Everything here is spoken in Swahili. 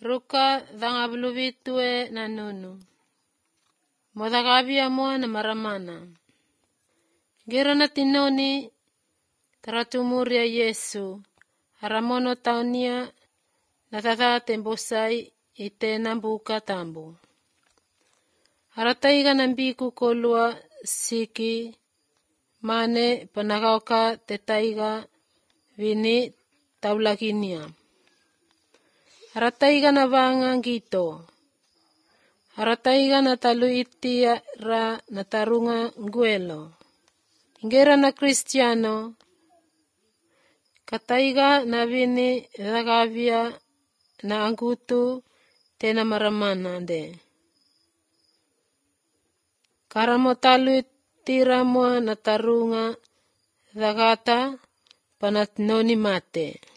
Ruka dhangabluwitue na nunu. Modagabia mua na maramana. Gira na tinoni taratumuria Yesu. Haramono taunia na tata tembosai ite nambuka tambu. Harataiga nambiku kolua siki mane panakauka tetaiga vini taulakinia. Harataiga na vanga ngito. Harataiga na taluitia ra na tarunga nguelo. Ingera na Kristiano. Kataiga na vini dhagavia na angutu tena maramana de. Karamo taluitira mua na tarunga dhagata panat noni mate.